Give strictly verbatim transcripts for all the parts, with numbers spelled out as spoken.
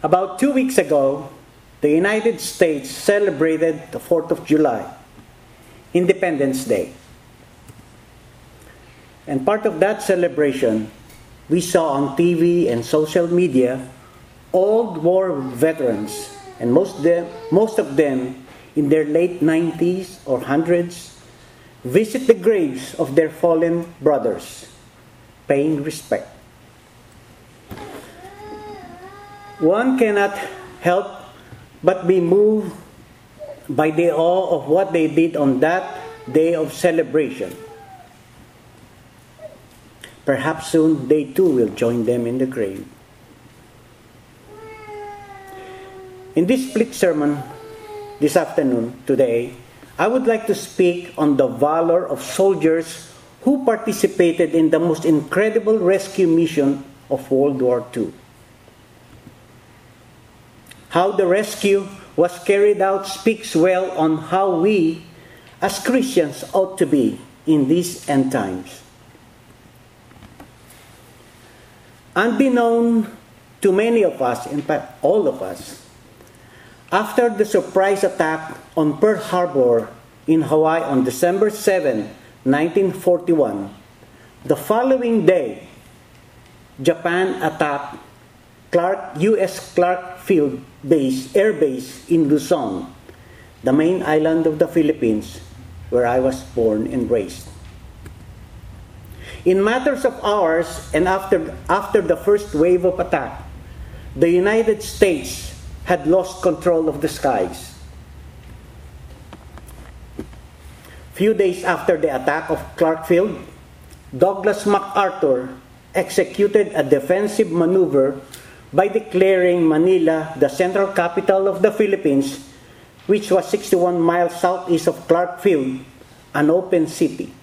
About two weeks ago, the United States celebrated the fourth of July, Independence Day. And part of that celebration, we saw on T V and social media old war veterans, and most of them, most of them in their late nineties or hundreds, visit the graves of their fallen brothers, paying respect. One cannot help but be moved by the awe of what they did on that day of celebration. Perhaps soon they too will join them in the grave. In this split sermon this afternoon, today, I would like to speak on the valor of soldiers who participated in the most incredible rescue mission of World War Two. How the rescue was carried out speaks well on how we, as Christians, ought to be in these end times. Unbeknown to many of us, in fact all of us, after the surprise attack on Pearl Harbor in Hawaii on December seventh, nineteen forty-one, the following day, Japan attacked Clark, U S Clark Field Base, Air Base in Luzon, the main island of the Philippines, where I was born and raised. In matters of hours and after, after the first wave of attack, the United States had lost control of the skies. Few days after the attack of Clark Field, Douglas MacArthur executed a defensive maneuver by declaring Manila the central capital of the Philippines, which was sixty-one miles southeast of Clark Field, an open city.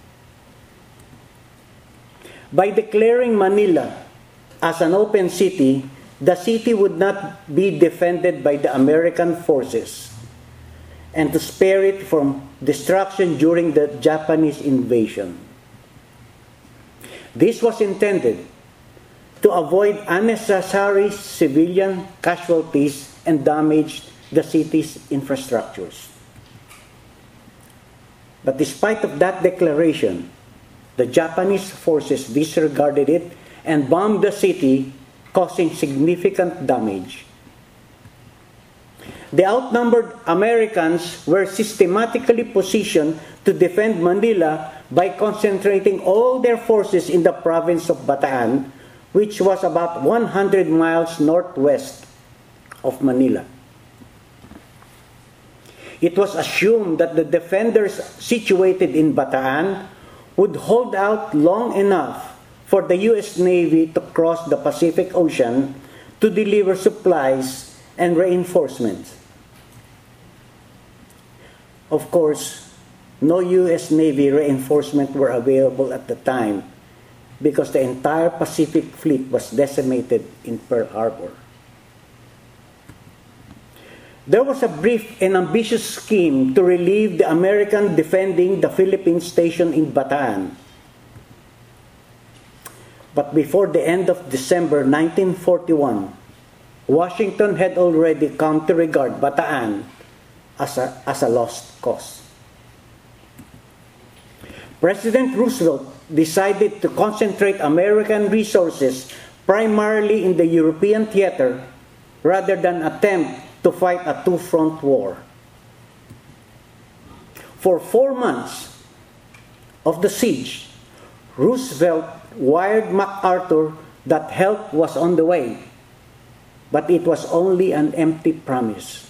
By declaring Manila as an open city, the city would not be defended by the American forces, and to spare it from destruction during the Japanese invasion. This was intended to avoid unnecessary civilian casualties and damage the city's infrastructures. But despite of that declaration, the Japanese forces disregarded it and bombed the city, causing significant damage. The outnumbered Americans were systematically positioned to defend Manila by concentrating all their forces in the province of Bataan, which was about one hundred miles northwest of Manila. It was assumed that the defenders situated in Bataan would hold out long enough for the U S Navy to cross the Pacific Ocean to deliver supplies and reinforcements. Of course, no U S Navy reinforcements were available at the time because the entire Pacific Fleet was decimated in Pearl Harbor. There was a brief and ambitious scheme to relieve the American defending the Philippine station in Bataan. But before the end of December nineteen forty-one, Washington had already come to regard Bataan as a, as a lost cause. President Roosevelt decided to concentrate American resources primarily in the European theater rather than attempt to fight a two-front war. For four months of the siege, Roosevelt wired MacArthur that help was on the way, but it was only an empty promise.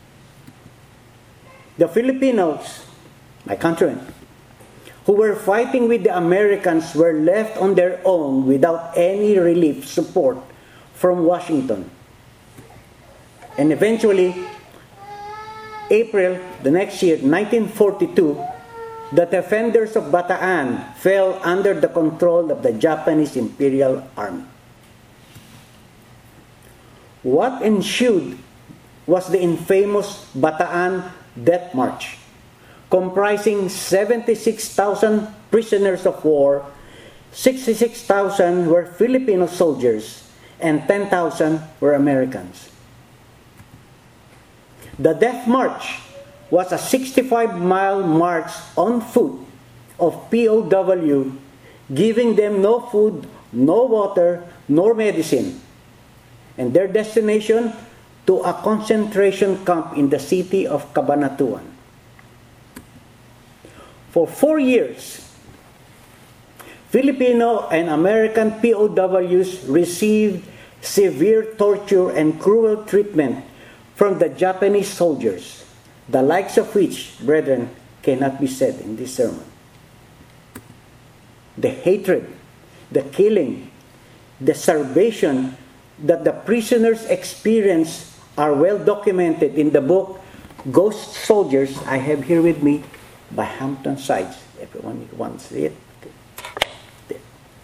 The Filipinos, my countrymen, who were fighting with the Americans were left on their own without any relief support from Washington. And eventually, April the next year, nineteen forty-two, the defenders of Bataan fell under the control of the Japanese Imperial Army. What ensued was the infamous Bataan Death March, comprising seventy-six thousand prisoners of war, sixty-six thousand were Filipino soldiers, and ten thousand were Americans. The Death March was a sixty-five mile march on foot of P O W, giving them no food, no water, nor medicine, and their destination to a concentration camp in the city of Cabanatuan. For four years, Filipino and American P O Ws received severe torture and cruel treatment from the Japanese soldiers, the likes of which, brethren, cannot be said in this sermon. The hatred, the killing, the starvation that the prisoners experienced are well documented in the book Ghost Soldiers, I have here with me, by Hampton Sides. Everyone wants it. Okay.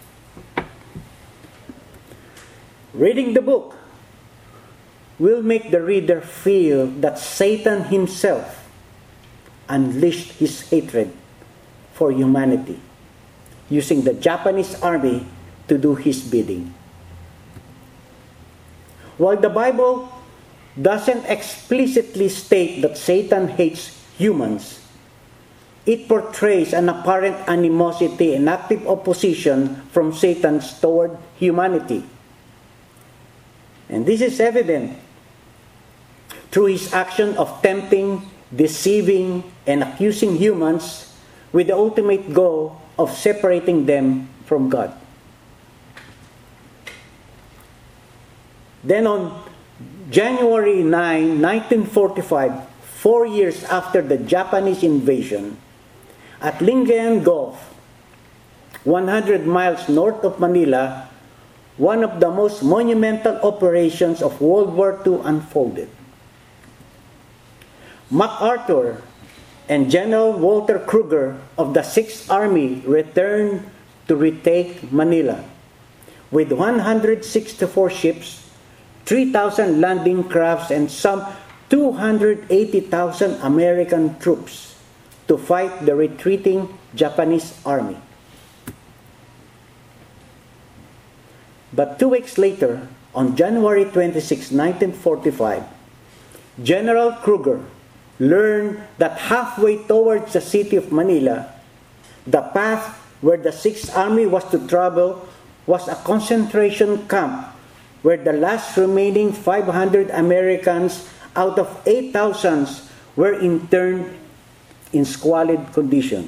Reading the book will make the reader feel that Satan himself unleashed his hatred for humanity, using the Japanese army to do his bidding. While the Bible doesn't explicitly state that Satan hates humans, it portrays an apparent animosity and active opposition from Satan toward humanity. And this is evident through his action of tempting, deceiving, and accusing humans with the ultimate goal of separating them from God. Then on January ninth, nineteen forty-five, four years after the Japanese invasion, at Lingayen Gulf, one hundred miles north of Manila, one of the most monumental operations of World War Two unfolded. MacArthur and General Walter Kruger of the Sixth Army returned to retake Manila with one hundred sixty-four ships, three thousand landing crafts, and some two hundred eighty thousand American troops to fight the retreating Japanese army. But two weeks later, on January twenty-sixth, nineteen forty-five, General Kruger learned that halfway towards the city of Manila, the path where the Sixth Army was to travel was a concentration camp where the last remaining five hundred Americans out of eight thousand were interned in squalid condition.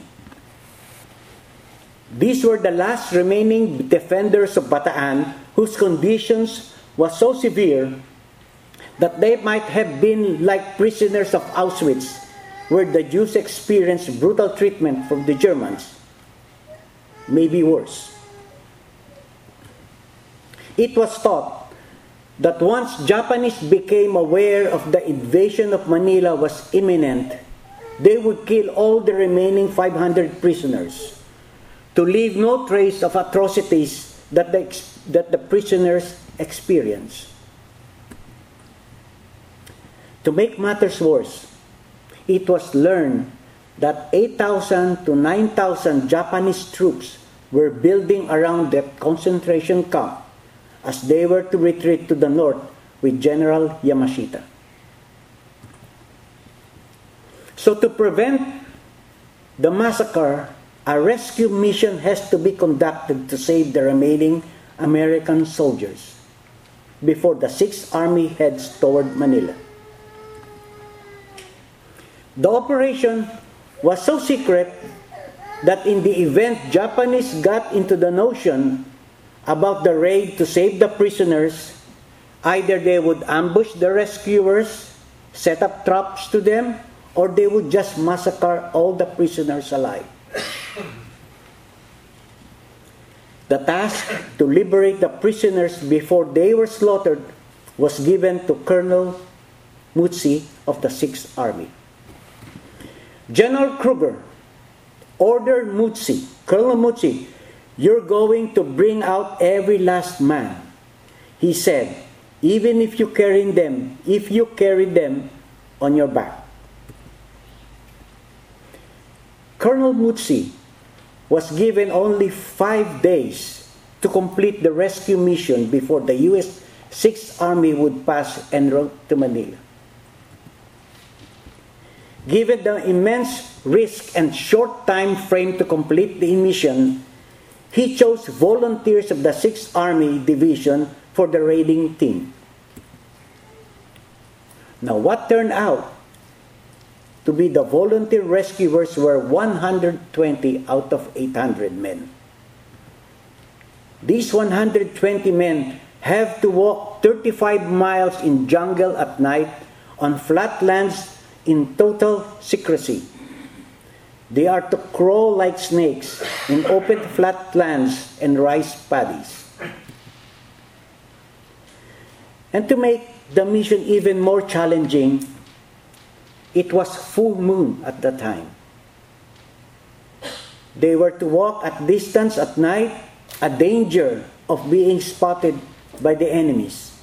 These were the last remaining defenders of Bataan, whose conditions were so severe that they might have been like prisoners of Auschwitz, where the Jews experienced brutal treatment from the Germans, maybe worse. It was thought that once Japanese became aware of the invasion of Manila was imminent, they would kill all the remaining five hundred prisoners, to leave no trace of atrocities that the, that the prisoners experienced. To make matters worse, it was learned that eight thousand to nine thousand Japanese troops were building around the concentration camp as they were to retreat to the north with General Yamashita. So to prevent the massacre, a rescue mission has to be conducted to save the remaining American soldiers before the Sixth Army heads toward Manila. The operation was so secret that in the event Japanese got into the notion about the raid to save the prisoners, either they would ambush the rescuers, set up traps to them, or they would just massacre all the prisoners alive. The task to liberate the prisoners before they were slaughtered was given to Colonel Mutsi of the Sixth Army. General Kruger ordered Mutsi, Colonel Mutsi, "You're going to bring out every last man." He said, "Even if you carry them, if you carry them on your back." Colonel Mutsi was given only five days to complete the rescue mission before the U S Sixth Army would pass en route to Manila. Given the immense risk and short time frame to complete the mission, he chose volunteers of the sixth Army Division for the raiding team. Now, what turned out to be the volunteer rescuers were one hundred twenty out of eight hundred men. These one hundred twenty men have to walk thirty-five miles in jungle at night on flat lands in total secrecy. They are to crawl like snakes in open flat lands and rice paddies. And to make the mission even more challenging, it was full moon at the time. They were to walk at distance at night, a danger of being spotted by the enemies.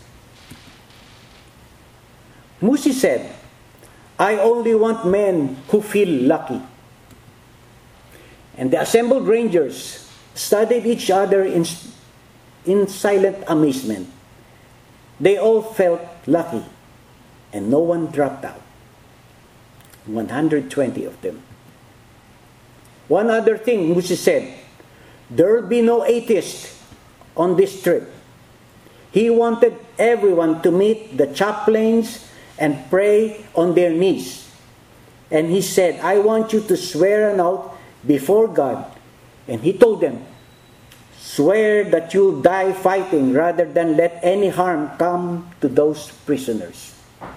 Musi said, "I only want men who feel lucky." And the assembled rangers studied each other in, in silent amazement. They all felt lucky, and no one dropped out. one hundred twenty of them. One other thing, Musi said, there will be no atheists on this trip. He wanted everyone to meet the chaplains and pray on their knees. And he said, "I want you to swear an oath before God." And he told them, "Swear that you'll die fighting rather than let any harm come to those prisoners."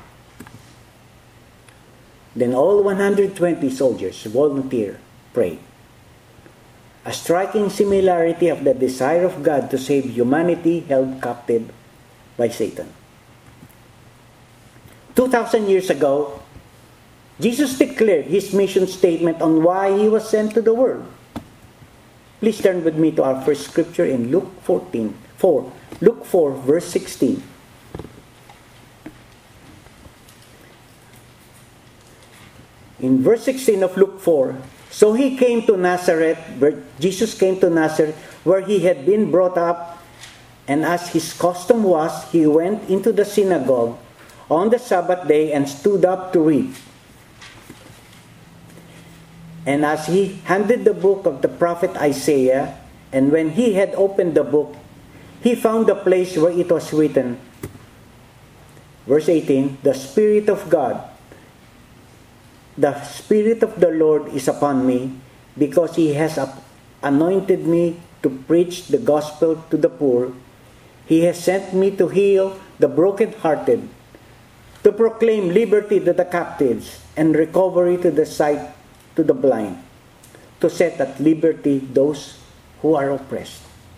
Then all one hundred twenty soldiers, volunteer, prayed. A striking similarity of the desire of God to save humanity held captive by Satan. Two thousand years ago, Jesus declared his mission statement on why he was sent to the world. Please turn with me to our first scripture in Luke fourteen, four. Luke four, verse sixteen. In verse sixteen of Luke four, so he came to Nazareth, where Jesus came to Nazareth, where he had been brought up, and as his custom was, he went into the synagogue on the Sabbath day and stood up to read. And as he handed the book of the prophet Isaiah, and when he had opened the book, he found the place where it was written, verse eighteen, "The Spirit of God, the Spirit of the Lord is upon me, because he has anointed me to preach the gospel to the poor. He has sent me to heal the brokenhearted, to proclaim liberty to the captives, and recovery to the sight to the blind, to set at liberty those who are oppressed."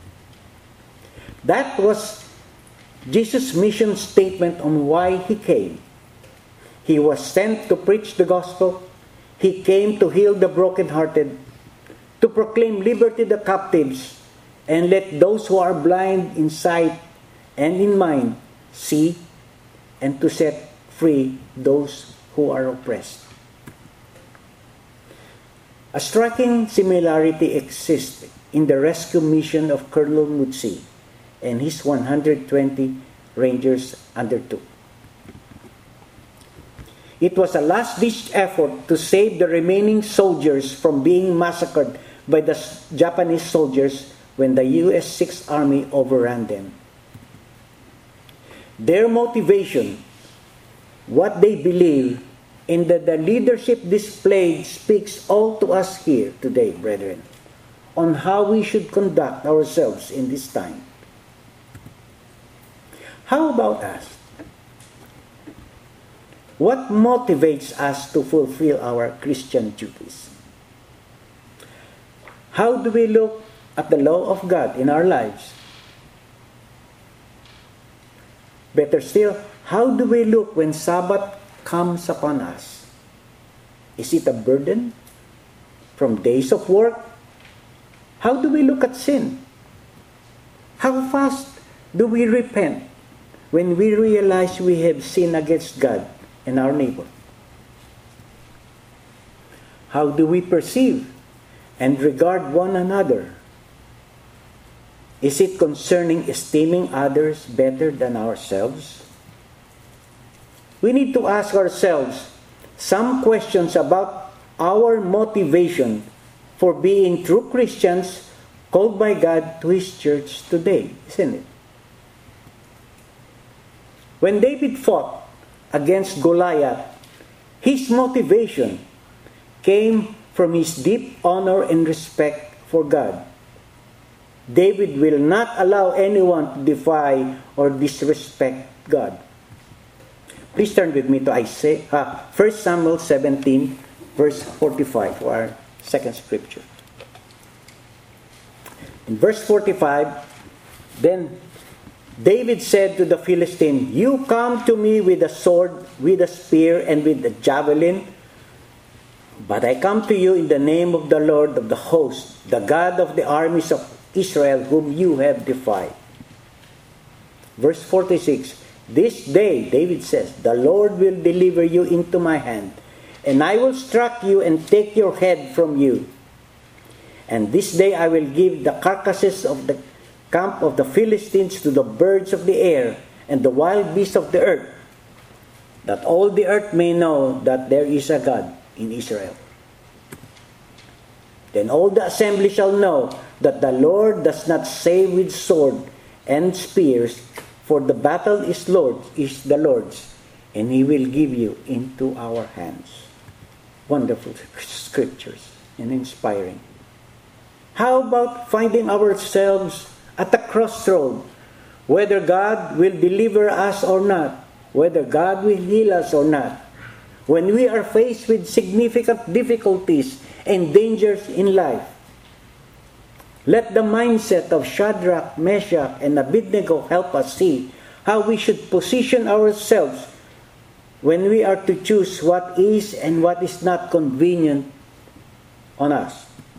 That was Jesus' mission statement on why he came. He was sent to preach the gospel. He came to heal the brokenhearted, to proclaim liberty to the captives, and let those who are blind in sight and in mind see, and to set free those who are oppressed. A striking similarity exists in the rescue mission of Colonel Mutsi and his one hundred twenty rangers undertook. It was a last-ditch effort to save the remaining soldiers from being massacred by the Japanese soldiers when the U S sixth Army overran them. Their motivation, what they believe, and the, the leadership displayed speaks all to us here today, brethren, on how we should conduct ourselves in this time. How about us? What motivates us to fulfill our Christian duties? How do we look at the law of God in our lives? Better still, how do we look when Sabbath comes upon us? Is it a burden from days of work? How do we look at sin? How fast do we repent when we realize we have sinned against God and our neighbor? How do we perceive and regard one another? Is it concerning esteeming others better than ourselves? We need to ask ourselves some questions about our motivation for being true Christians called by God to His church today, isn't it? When David fought against Goliath, his motivation came from his deep honor and respect for God. David will not allow anyone to defy or disrespect God. Please turn with me to Isaiah, uh, First Samuel seventeen, verse forty-five, for our second scripture. In verse forty-five, then David said to the Philistine, "You come to me with a sword, with a spear, and with a javelin, but I come to you in the name of the Lord of the hosts, the God of the armies of Israel, whom you have defied." Verse forty-six, "This day," David says, "the Lord will deliver you into my hand, and I will strike you and take your head from you. And this day I will give the carcasses of the camp of the Philistines to the birds of the air and the wild beasts of the earth, that all the earth may know that there is a God in Israel. Then all the assembly shall know that the Lord does not save with sword and spears, for the battle is Lord is the Lord's, and He will give you into our hands." Wonderful scriptures and inspiring. How about finding ourselves at a crossroad, whether God will deliver us or not, whether God will heal us or not, when we are faced with significant difficulties and dangers in life? Let the mindset of Shadrach, Meshach, and Abednego help us see how we should position ourselves when we are to choose what is and what is not convenient on us.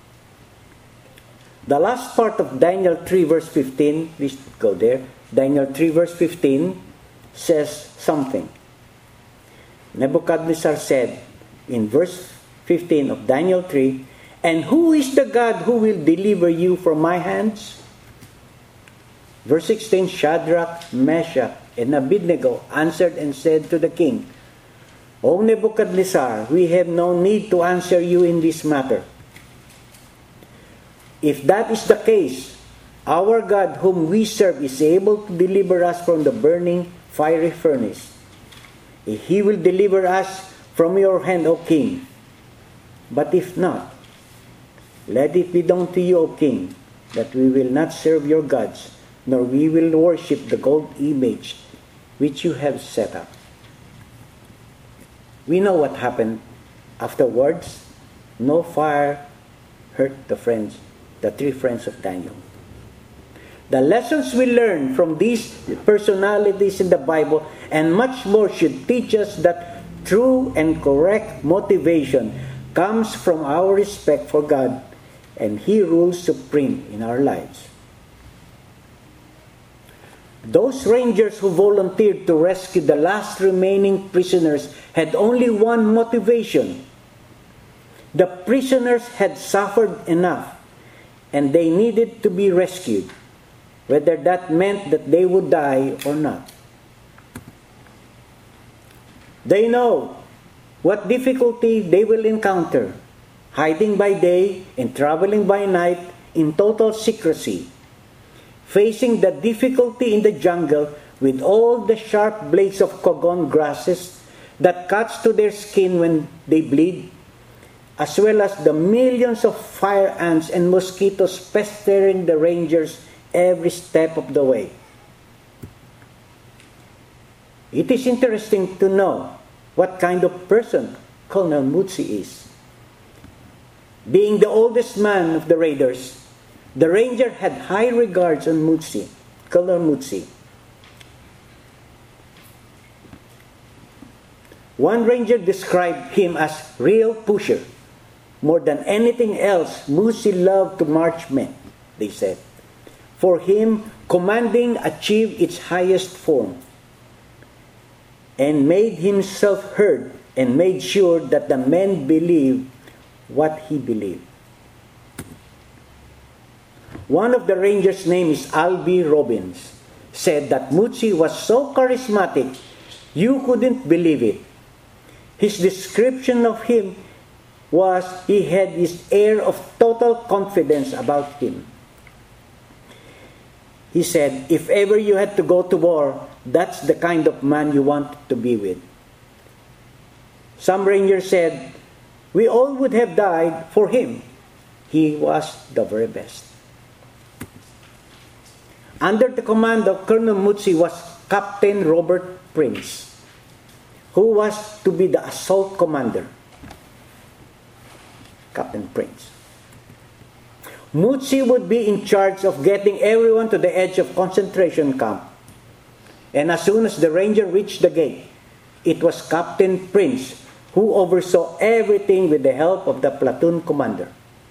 The last part of Daniel three verse fifteen, please go there. Daniel three verse fifteen says something. Nebuchadnezzar said in verse fifteen of Daniel three, "And who is the God who will deliver you from my hands?" Verse sixteen, Shadrach, Meshach, and Abednego answered and said to the king, "O Nebuchadnezzar, we have no need to answer you in this matter. If that is the case, our God whom we serve is able to deliver us from the burning fiery furnace. He will deliver us from your hand, O king. But if not, let it be known to you, O king, that we will not serve your gods, nor we will worship the gold image which you have set up." We know what happened afterwards. No fire hurt the friends, the three friends of Daniel. The lessons we learn from these personalities in the Bible and much more should teach us that true and correct motivation comes from our respect for God, and He rules supreme in our lives. Those rangers who volunteered to rescue the last remaining prisoners had only one motivation. The prisoners had suffered enough, and they needed to be rescued, whether that meant that they would die or not. They know what difficulty they will encounter, hiding by day and traveling by night in total secrecy, facing the difficulty in the jungle with all the sharp blades of kogon grasses that cuts to their skin when they bleed, as well as the millions of fire ants and mosquitoes pestering the rangers every step of the way. It is interesting to know what kind of person Colonel Mutsi is. Being the oldest man of the raiders, the ranger had high regards on Mutsi, Colonel Mutsi. One ranger described him as real pusher. More than anything else, Mutsi loved to march men, they said. For him, commanding achieved its highest form, and made himself heard and made sure that the men believed what he believed. One of the rangers' name is Alby Robbins, said that Mutsi was so charismatic you couldn't believe it. His description of him was he had this air of total confidence about him. He said, if ever you had to go to war, that's the kind of man you want to be with. Some rangers said, we all would have died for him. He was the very best. Under the command of Colonel Mutsi was Captain Robert Prince, who was to be the assault commander. Captain Prince. Mutsi would be in charge of getting everyone to the edge of concentration camp. And as soon as the ranger reached the gate, it was Captain Prince who oversaw everything with the help of the platoon commander.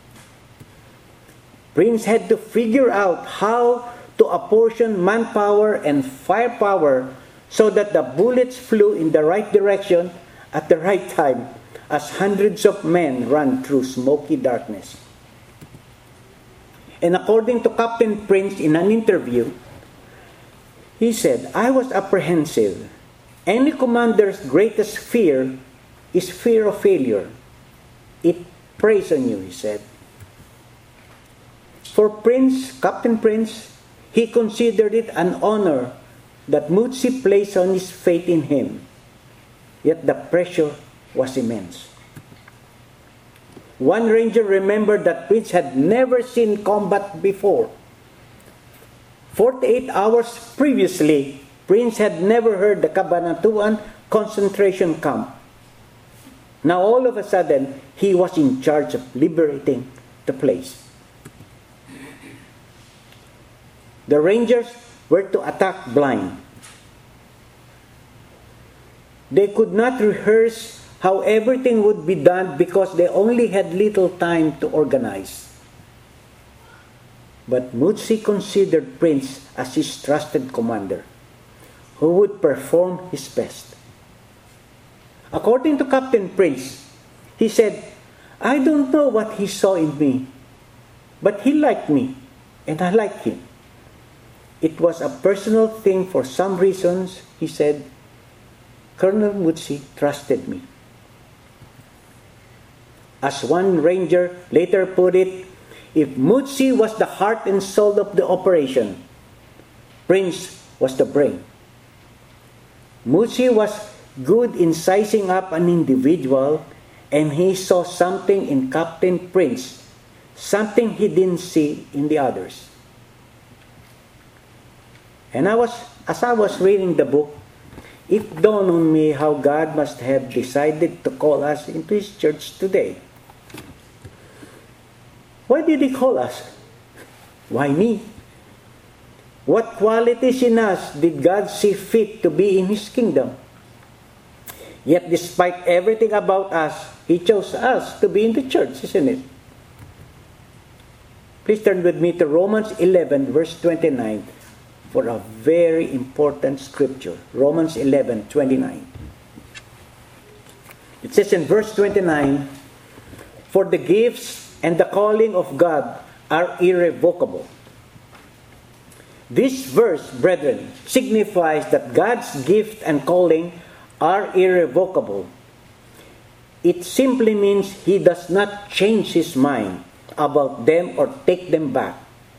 Prince had to figure out how to apportion manpower and firepower so that the bullets flew in the right direction at the right time as hundreds of men ran through smoky darkness. And according to Captain Prince in an interview, he said, I was apprehensive. Any commander's greatest fear is fear of failure. It preys on you, he said. For Prince, Captain Prince, he considered it an honor that Mutsi placed on his faith in him. Yet the pressure was immense. One ranger remembered that Prince had never seen combat before. forty-eight hours previously, Prince had never heard the Cabanatuan concentration camp. Now all of a sudden, he was in charge of liberating the place. The Rangers were to attack blind. They could not rehearse how everything would be done because they only had little time to organize. But Mutsi considered Prince as his trusted commander, who would perform his best. According to Captain Prince, he said, I don't know what he saw in me, but he liked me, and I liked him. It was a personal thing for some reasons, he said. Colonel Mutsi trusted me. As one ranger later put it, if Mutsi was the heart and soul of the operation, Prince was the brain. Mutsi was good in sizing up an individual, and he saw something in Captain Prince, something he didn't see in the others. And I was, as I was reading the book, it dawned on me how God must have decided to call us into His church today. Why did He call us? Why me? What qualities in us did God see fit to be in His kingdom? Yet despite everything about us, He chose us to be in the church, isn't it? Please turn with me to Romans eleven, verse twenty-nine, for a very important scripture. Romans eleven, twenty-nine. It says in verse twenty-nine, for the gifts and the calling of God are irrevocable. This verse, brethren, signifies that God's gift and calling are irrevocable. It simply means He does not change His mind about them or take them back.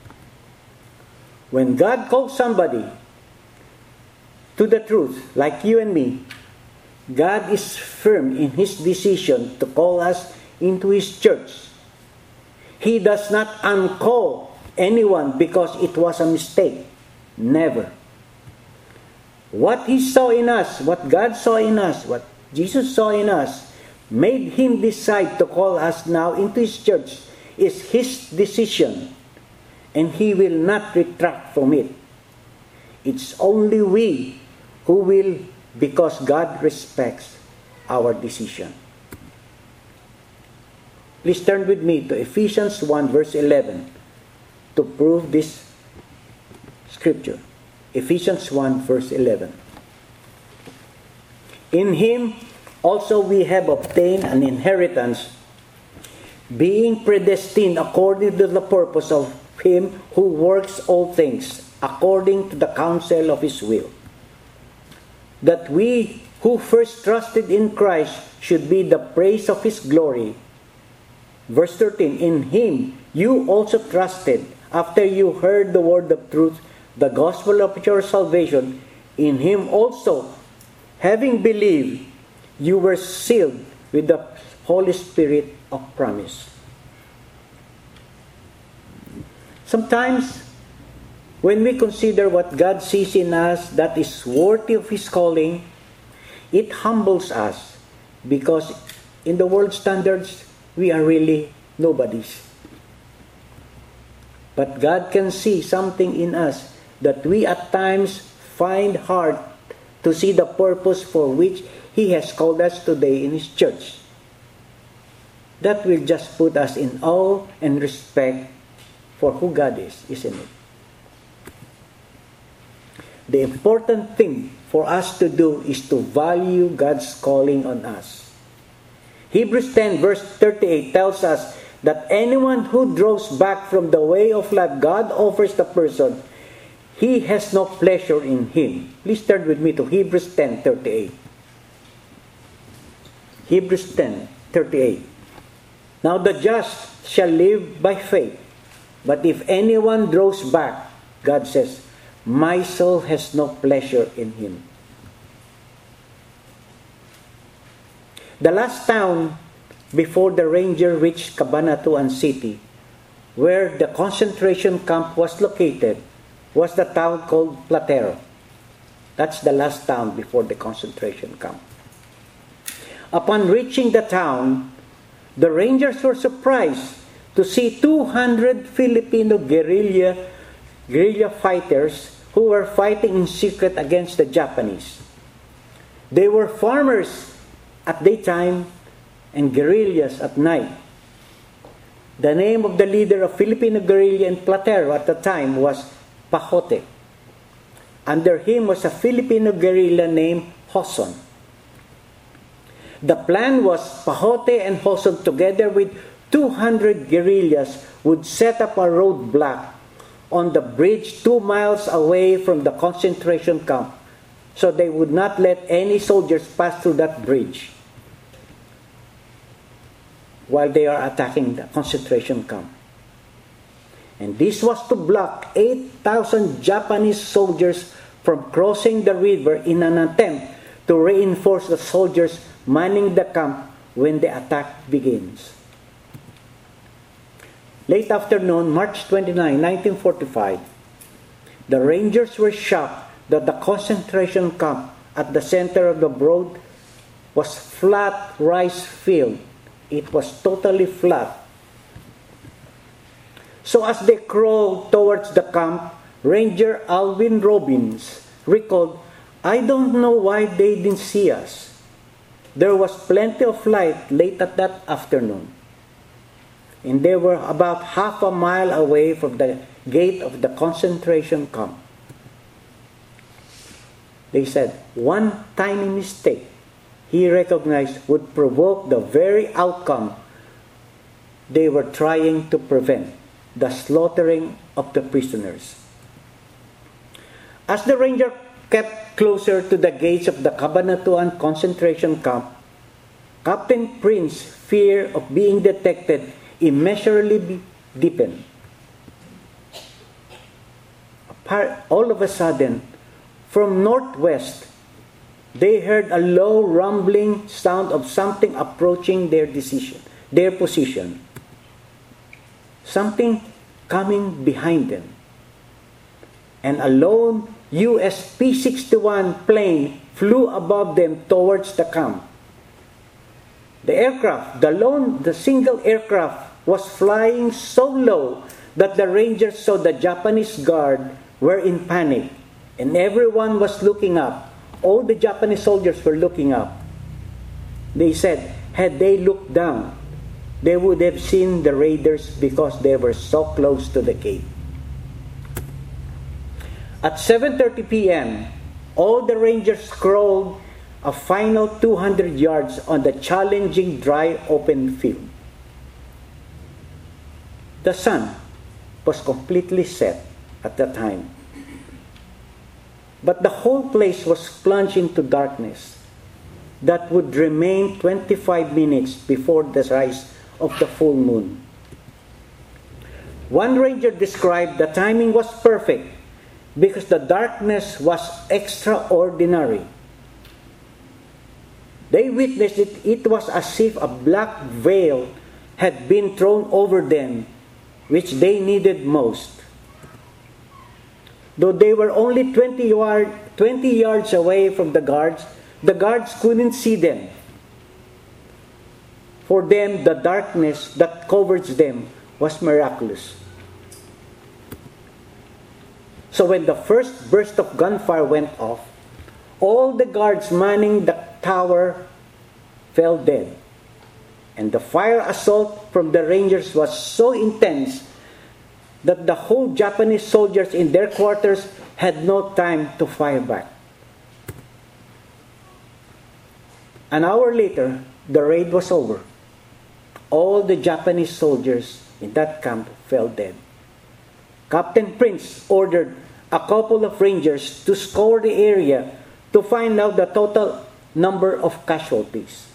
When God calls somebody to the truth, like you and me, God is firm in His decision to call us into His church. He does not uncall anyone because it was a mistake. Never. What He saw in us, what God saw in us, what Jesus saw in us, made Him decide to call us now into His church is His decision, and He will not retract from it. It's only we who will, because God respects our decision. Please turn with me to Ephesians one, verse eleven, to prove this scripture. Ephesians one, verse eleven. In Him also we have obtained an inheritance, being predestined according to the purpose of Him who works all things according to the counsel of His will, that we who first trusted in Christ should be the praise of His glory. Verse thirteen, in Him you also trusted, after you heard the word of truth, the gospel of your salvation. In Him also, having believed, you were sealed with the Holy Spirit of promise. Sometimes, when we consider what God sees in us that is worthy of His calling, it humbles us, because in the world standards, we are really nobodies. But God can see something in us that we at times find hard to see the purpose for which He has called us today in His church. That will just put us in awe and respect for who God is, isn't it? The important thing for us to do is to value God's calling on us. Hebrews ten verse thirty-eight tells us that anyone who draws back from the way of life God offers the person, He has no pleasure in him. Please turn with me to Hebrews ten thirty-eight. Hebrews ten thirty-eight. Now the just shall live by faith. But if anyone draws back, God says, my soul has no pleasure in him. The last town before the Ranger reached Cabanatuan City, where the concentration camp was located, was the town called Platero. That's the last town before the concentration camp. Upon reaching the town, the Rangers were surprised to see two hundred Filipino guerrilla, guerrilla fighters who were fighting in secret against the Japanese. They were farmers at daytime and guerrillas at night. The name of the leader of Filipino guerrilla in Platero at the time was Pajote. Under him was a Filipino guerrilla named Hoson. The plan was Pajote and Hoson, together with two hundred guerrillas, would set up a roadblock on the bridge two miles away from the concentration camp, so they would not let any soldiers pass through that bridge while they are attacking the concentration camp. And this was to block eight thousand Japanese soldiers from crossing the river in an attempt to reinforce the soldiers manning the camp when the attack begins. Late afternoon, March twenty-ninth, nineteen forty-five, the Rangers were shocked that the concentration camp at the center of the road was flat rice field. It was totally flat. So as they crawled towards the camp, Ranger Alvin Robbins recalled, I don't know why they didn't see us. There was plenty of light late at that afternoon. And they were about half a mile away from the gate of the concentration camp. They said, one tiny mistake, he recognized, would provoke the very outcome they were trying to prevent, the slaughtering of the prisoners. As the Ranger kept closer to the gates of the Cabanatuan concentration camp, Captain Prince's fear of being detected immeasurably deepened. All of a sudden, from northwest, they heard a low rumbling sound of something approaching their decision, their position. Something coming behind them. And a lone U S P sixty-one plane flew above them towards the camp. The aircraft, the lone, the single aircraft was flying so low that the Rangers saw the Japanese guard were in panic, and everyone was looking up. All the Japanese soldiers were looking up. They said, had they looked down, they would have seen the raiders because they were so close to the gate. At seven thirty p.m., all the Rangers crawled a final two hundred yards on the challenging dry open field. The sun was completely set at that time, but the whole place was plunged into darkness. that would remain twenty-five minutes before the rise of the full moon. One ranger described the timing was perfect because the darkness was extraordinary. They witnessed it. It was as if a black veil had been thrown over them, which they needed most. Though they were only twenty, yard, twenty yards away from the guards, the guards couldn't see them. For them, the darkness that covers them was miraculous. So when the first burst of gunfire went off, all the guards manning the tower fell dead. And the fire assault from the Rangers was so intense that the whole Japanese soldiers in their quarters had no time to fire back. An hour later, the raid was over. All the Japanese soldiers in that camp fell dead. Captain Prince ordered a couple of rangers to scour the area to find out the total number of casualties.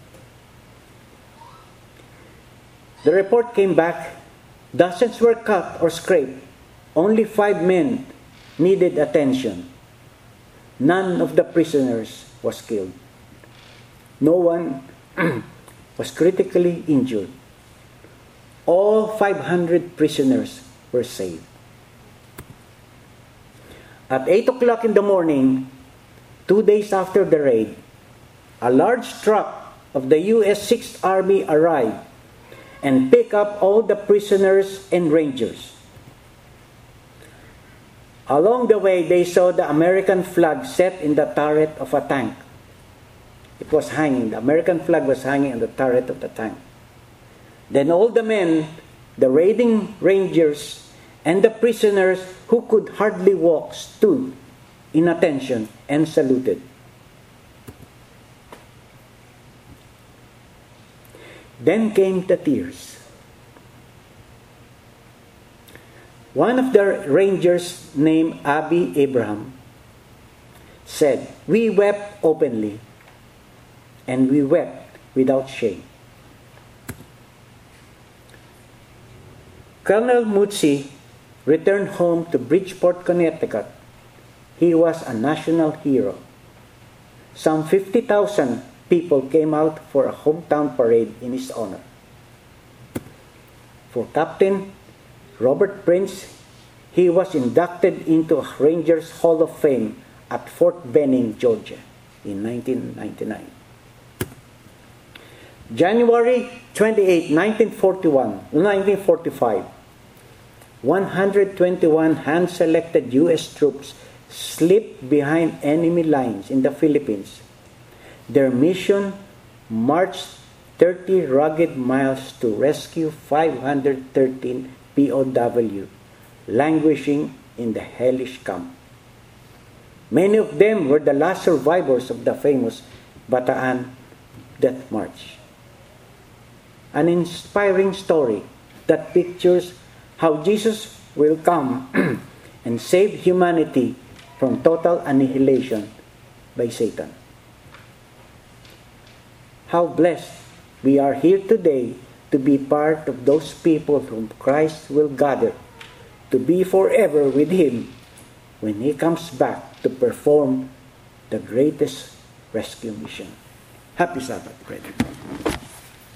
The report came back. Dozens were cut or scraped. Only five men needed attention. None of the prisoners was killed. No one was critically injured. All five hundred prisoners were saved. At eight o'clock in the morning, two days after the raid, a large truck of the U S sixth Army arrived and picked up all the prisoners and rangers. Along the way, they saw the American flag set in the turret of a tank. It was hanging. The American flag was hanging on the turret of the tank. Then all the men, the raiding rangers, and the prisoners who could hardly walk stood in attention and saluted. Then came the tears. One of the rangers, named Abby Abraham, said, "We wept openly, and we wept without shame." Colonel Mutsi returned home to Bridgeport, Connecticut. He was a national hero. Some fifty thousand people came out for a hometown parade in his honor. For Captain Robert Prince, he was inducted into a Rangers Hall of Fame at Fort Benning, Georgia in nineteen ninety-nine. January twenty-eighth, nineteen forty-one, nineteen forty-five, one hundred twenty-one hand-selected U S troops slipped behind enemy lines in the Philippines. Their mission marched thirty rugged miles to rescue five hundred thirteen P O W languishing in the hellish camp. Many of them were the last survivors of the famous Bataan Death March. An inspiring story that pictures how Jesus will come and save humanity from total annihilation by Satan. How blessed we are here today to be part of those people whom Christ will gather to be forever with Him when He comes back to perform the greatest rescue mission. Happy Sabbath, brethren.